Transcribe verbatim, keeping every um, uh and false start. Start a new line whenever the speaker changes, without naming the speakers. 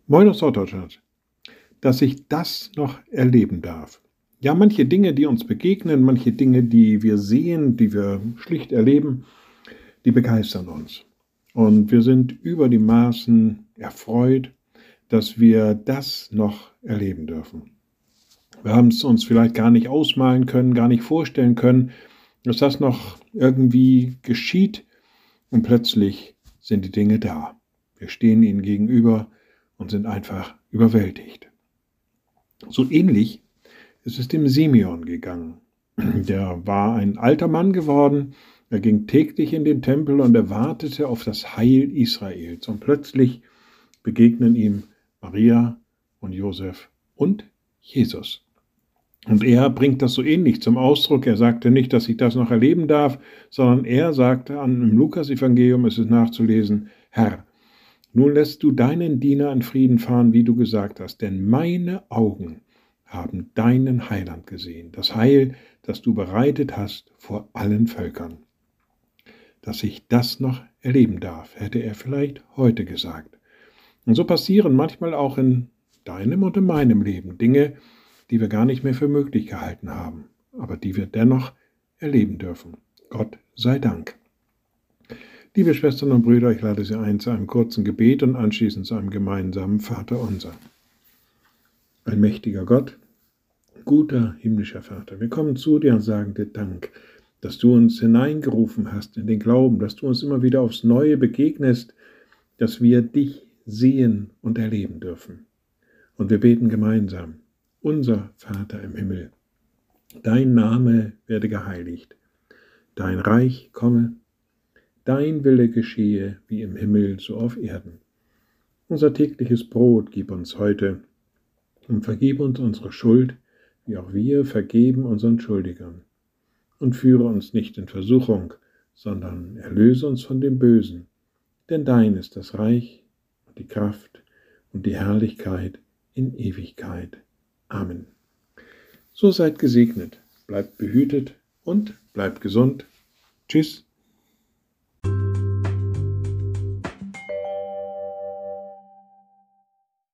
Moin aus Norddeutschland, dass ich das noch erleben darf. Ja, manche Dinge, die uns begegnen, manche Dinge, die wir sehen, die wir schlicht erleben, die begeistern uns. Und wir sind über die Maßen erfreut, dass wir das noch erleben dürfen. Wir haben es uns vielleicht gar nicht ausmalen können, gar nicht vorstellen können, dass das noch irgendwie geschieht und plötzlich sind die Dinge da. Wir stehen ihnen gegenüber und sind einfach überwältigt. So ähnlich ist es dem Simeon gegangen. Der war ein alter Mann geworden, er ging täglich in den Tempel und er wartete auf das Heil Israels. Und plötzlich begegnen ihm Maria und Josef und Jesus. Und er bringt das so ähnlich zum Ausdruck. Er sagte nicht, dass ich das noch erleben darf, sondern er sagte an, im Lukas-Evangelium ist es nachzulesen, Herr, nun lässt du deinen Diener in Frieden fahren, wie du gesagt hast, denn meine Augen haben deinen Heiland gesehen, das Heil, das du bereitet hast vor allen Völkern. Dass ich das noch erleben darf, hätte er vielleicht heute gesagt. Und so passieren manchmal auch in deinem und in meinem Leben Dinge, die wir gar nicht mehr für möglich gehalten haben, aber die wir dennoch erleben dürfen. Gott sei Dank. Liebe Schwestern und Brüder, ich lade Sie ein zu einem kurzen Gebet und anschließend zu einem gemeinsamen Vaterunser. Ein mächtiger Gott, guter himmlischer Vater, wir kommen zu dir und sagen dir Dank, dass du uns hineingerufen hast in den Glauben, dass du uns immer wieder aufs Neue begegnest, dass wir dich sehen und erleben dürfen. Und wir beten gemeinsam, unser Vater im Himmel, dein Name werde geheiligt, dein Reich komme, dein Wille geschehe, wie im Himmel, so auf Erden. Unser tägliches Brot gib uns heute und vergib uns unsere Schuld, wie auch wir vergeben unseren Schuldigern. Und führe uns nicht in Versuchung, sondern erlöse uns von dem Bösen. Denn dein ist das Reich und die Kraft und die Herrlichkeit in Ewigkeit. Amen. So seid gesegnet, bleibt behütet und bleibt gesund. Tschüss.